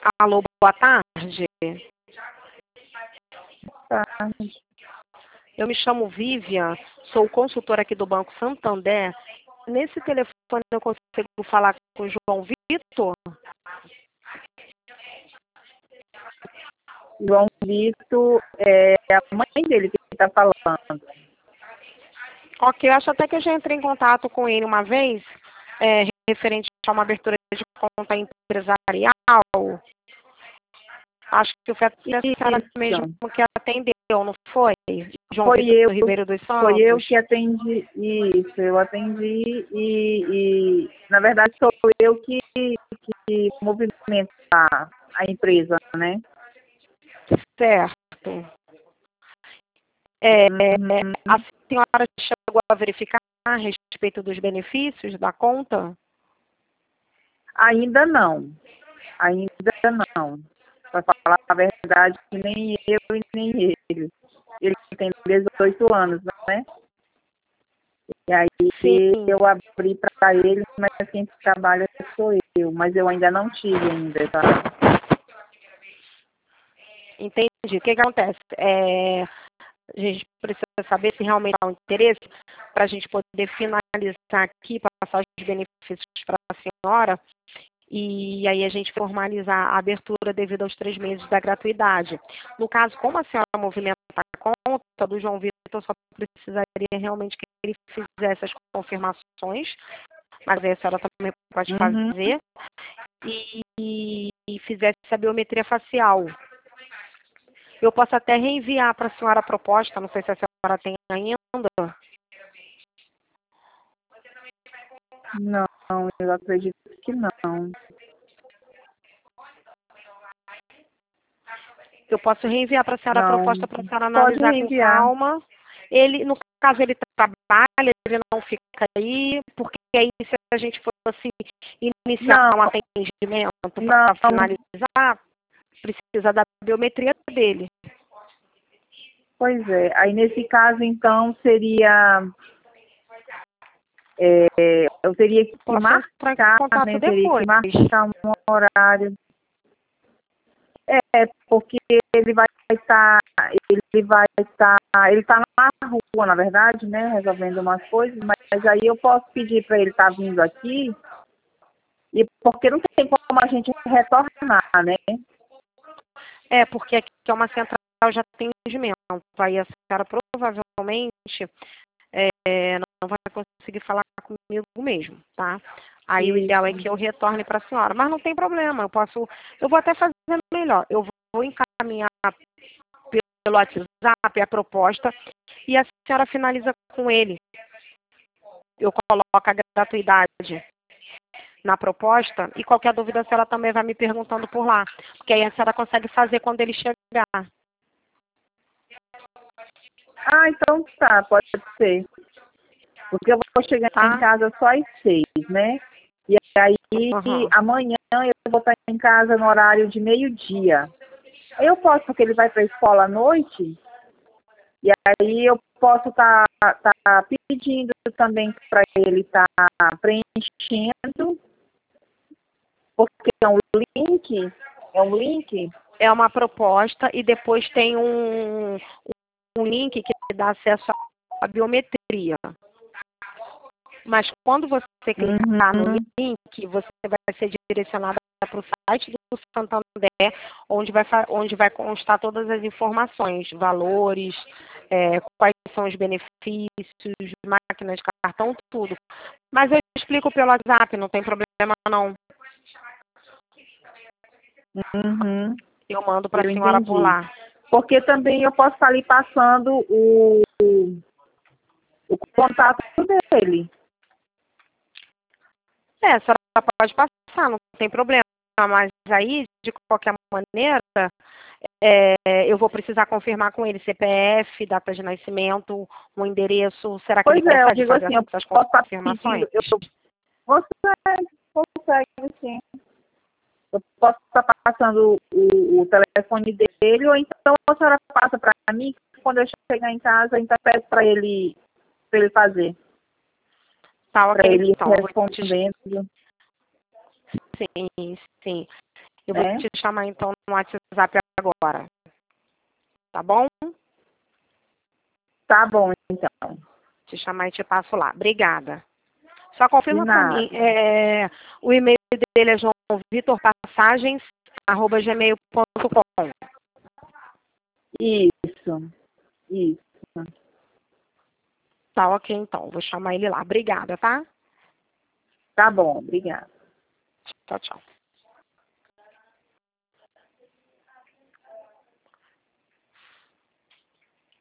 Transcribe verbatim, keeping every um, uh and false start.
Alô, boa tarde. Tá. Eu me chamo Vivian, sou consultora aqui do Banco Santander. Nesse telefone eu consigo falar com o João Vitor? João Vitor é a mãe dele que está falando. Ok, eu acho até que eu já entrei em contato com ele uma vez, é, referente a uma abertura de conta empresarial. Acho que foi a senhora mesmo que atendeu, não foi? João Foi Vitor eu, Ribeiro dos Santos? foi eu que atendi isso, eu atendi e, e na verdade sou eu que, que movimenta a, a empresa, né? Certo. É, Uhum. a senhora chegou a verificar a respeito dos benefícios da conta? Ainda não, ainda não. Para falar a verdade, nem eu e nem ele. Ele tem dezoito anos, né? E aí Sim. eu abri para ele, mas quem trabalha sou eu. Mas eu ainda não tive ainda, tá? Entendi. O que, que acontece? É, a gente precisa saber se realmente há um interesse para a gente poder finalizar aqui, passar os benefícios para a senhora. E aí a gente formalizar a abertura devido aos três meses da gratuidade. No caso, como a senhora movimenta a conta do João Vitor, eu só precisaria realmente que ele fizesse as confirmações, mas aí a senhora também pode Uhum. fazer, e, e fizesse a biometria facial. Eu posso até reenviar para a senhora a proposta, não sei se a senhora tem ainda. Não, eu acredito que não. Eu posso reenviar para a senhora a Não. proposta para a senhora Pode analisar com reenviar. calma. Ele, no caso, ele trabalha, ele não fica aí, porque aí se a gente fosse iniciar Não, um atendimento não. para finalizar, precisa da biometria dele. Pois é. Aí nesse caso, então, seria. É, eu teria que Posso entrar marcar, em contato né? Teria depois. que marcar um horário. É, porque ele vai estar, ele vai estar, ele está na rua, na verdade, né? Resolvendo umas coisas, mas aí eu posso pedir para ele estar vindo aqui, e porque não tem como a gente retornar, né? É, porque aqui é uma central de atendimento. Aí a senhora provavelmente é, não vai conseguir falar comigo mesmo, tá? Aí Isso. o ideal é que eu retorne para a senhora. Mas não tem problema, eu posso, eu vou até fazer melhor. Eu vou encaminhar pelo WhatsApp a proposta e a senhora finaliza com ele. Eu coloco a gratuidade na proposta e qualquer dúvida a senhora também vai me perguntando por lá. Porque aí a senhora consegue fazer quando ele chegar. Ah, então tá, pode ser. Porque eu vou chegar Tá? em casa só às seis, né? E aí Uhum. amanhã eu vou estar em casa no horário de meio-dia. Eu posso, porque ele vai para a escola à noite, e aí eu posso estar tá, tá pedindo também para ele estar tá preenchendo, porque é um link, é um link. É uma proposta e depois tem um, um link que dá acesso à biometria. Mas quando você clicar Uhum. no link, você vai ser direcionada para o site do Santander, onde vai, onde vai constar todas as informações, valores, é, quais são os benefícios, máquinas de cartão, tudo. Mas eu explico pelo WhatsApp, não tem problema não. Uhum. Eu mando para Eu a senhora entendi. por lá. Porque também eu posso estar ali passando o, o contato dele. É, a senhora pode passar, não tem problema. Mas aí, de qualquer maneira, é, eu vou precisar confirmar com ele C P F, data de nascimento, o endereço. Será que Pois ele é, eu consegue digo fazer assim, eu essas posso estar confirmações? pedindo, eu, consegue, consegue sim. Eu posso estar passando o, o telefone dele, ou então a senhora passa para mim, quando eu chegar em casa, então peço para ele, para ele fazer. Tá, Para ok, ele então. Eu vou te... respondendo. Sim, sim. Eu vou né? te chamar então no WhatsApp agora. Tá bom? Tá bom, então. Te chamar e te passo lá. Obrigada. Só confirma De para mim. nada. É, o e-mail dele é joão vitor passagens arroba gmail ponto com. Isso. Isso. Tá ok, então. Vou chamar ele lá. Obrigada, tá? Tá bom, obrigada. Tchau, tchau.